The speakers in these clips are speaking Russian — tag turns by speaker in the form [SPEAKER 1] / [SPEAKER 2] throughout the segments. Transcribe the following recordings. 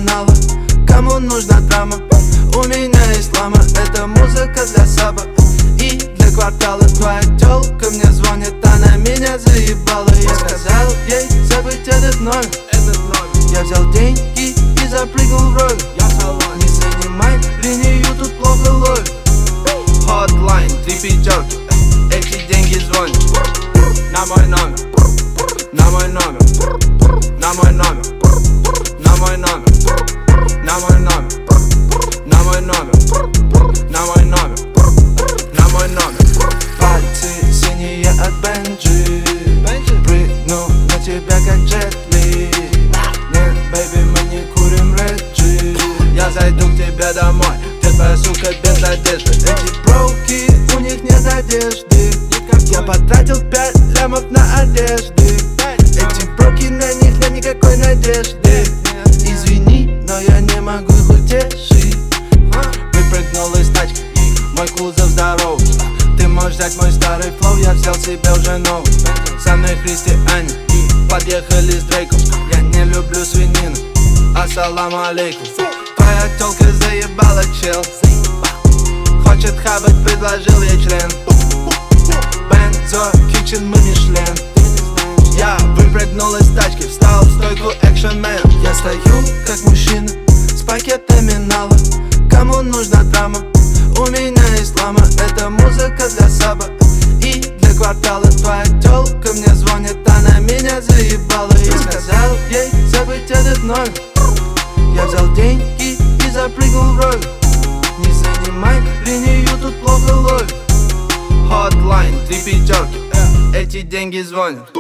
[SPEAKER 1] терминала. Кому нужна драма? У меня есть лама. Это музыка для саба и для квартала. Твоя тёлка мне звонит, она меня заебала. Я сказал ей забыть этот номер. Я взял деньги и запрыгнул в роль. Не занимай линию, тут плохо ловит. Hotline, 3 пятерки, эти деньги звонят на мой номер, на мой номер, на мой номер, на мой номер, на мой номер, на мой номер, на мой номер, на мой номер. Пальцы синие от Бенджи, прыгну на тебя как Джетли. Нет, бэйби, мы не курим Реджи. Я зайду к тебе домой, где твоя сука без одежды. Эти броуки, у них нет одежды. Я потратил 5 лямов на одежды. Эти броуки, на них нет никакой надежды. Извини, но я не могу их утешить. Выпрыгнул из тачки, мой кузов здоров. Ты можешь взять мой старый флоу, я взял себе уже новый. Со мной Христи Ани, подъехали с Дрейком. Я не люблю свинину, ассаламу алейкум. Твоя тёлка заебала, чел. Хочет хабать, предложил ей член. Бензо, кичен, мы Мишлен. Я выпрыгнул из тачки, встал в стойку экшн-мен. Я стою, как мужчина, с пакетами нала. Кому нужна драма? У меня есть лама. Это музыка для саба и для квартала. Твоя тёлка мне звонит, она меня заебала. Я сказал ей забыть этот номер. Я взял деньги и запрыгнул в роль. Не занимай линию, тут плохо ловит. Hotline, 3 пятерки, эти деньги звонят.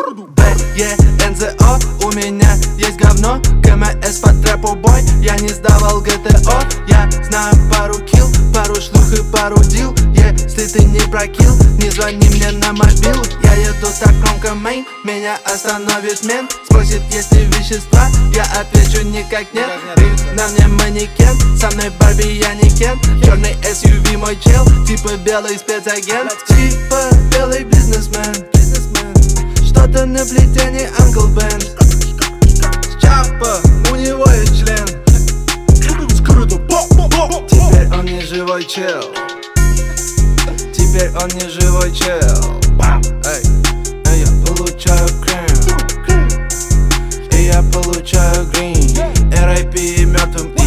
[SPEAKER 1] БЕНЗО, у меня есть говно. КМС по трэпу бой, я не сдавал ГТО. Я знаю пару килл, пару шлюх и пару дил. Если ты не прокил, не звони мне на мобил. Я еду так громко, мейн, меня остановит мент. Спросит, есть ли вещества, я отвечу никак нет. На мне манекен, со мной Барби, я не Кен. Черный SUV мой чел, типа белый спецагент. Типа белый бизнесмен. Что-то на плетении Uncle Ben. Чапа, у него есть член. Теперь он не живой чел. Теперь он не живой чел. Эй, я получаю крем. И я получаю грин. R.I.P. мертвым